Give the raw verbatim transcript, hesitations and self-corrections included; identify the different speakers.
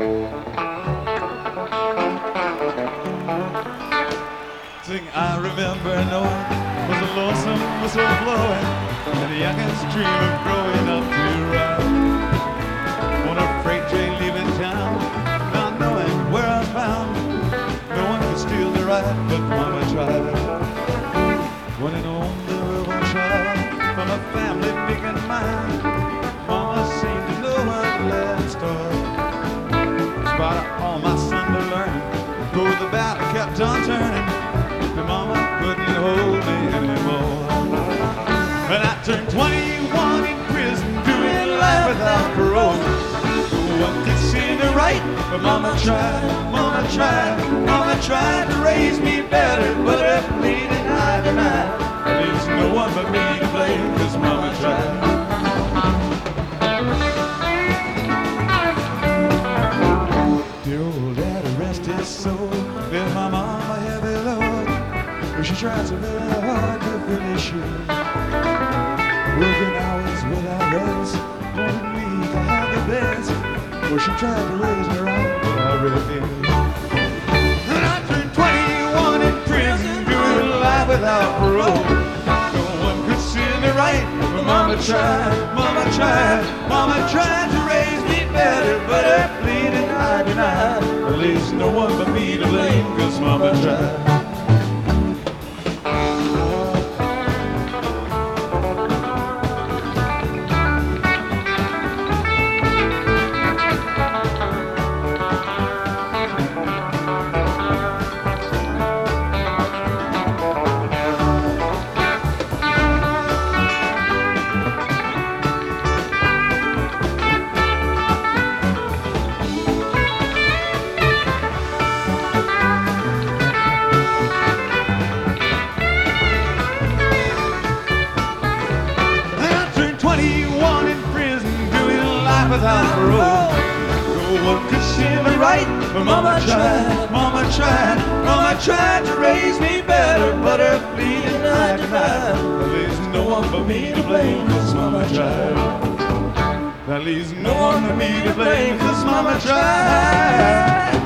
Speaker 1: Sing, I remember knowing was a lonesome whistle blowing, and the youngest dream of growing up to ride on a freight train leaving town, not knowing where I'm bound. No one could steal the ride, but Mama tried. When an only rebel child from a family big and mine, Mama seemed to know her last star. Spot all my son to learn, though the battle kept on turning, the Mama couldn't hold me anymore. When I turned twenty-one in prison, doing life without parole, no one could see me right, but Mama tried, Mama tried, Mama tried to raise me better, but her bleeding eye denied. There's no one but me to blame, 'cause Mama tried. Dear old daddy, rest his soul, left my mama heavy load, but she tried so very hard to finish her. Working hours without rest, wanted me to have the best, well, she tried to raise me right, but I refused. And I turned twenty-one in prison, doing life without parole. No one could see me right, but Mama tried, Mama tried, Mama tried to raise me better, but her bleeding eye denied. At least no one but me to blame, 'cause Mama tried. twenty-one in prison, doing life without parole. No one could see me right, but Mama tried, Mama tried, Mama tried to raise me better, but her bleeding eye denied. There's no one but me to blame, 'cause Mama tried. There leaves no one but me to blame, 'cause Mama tried.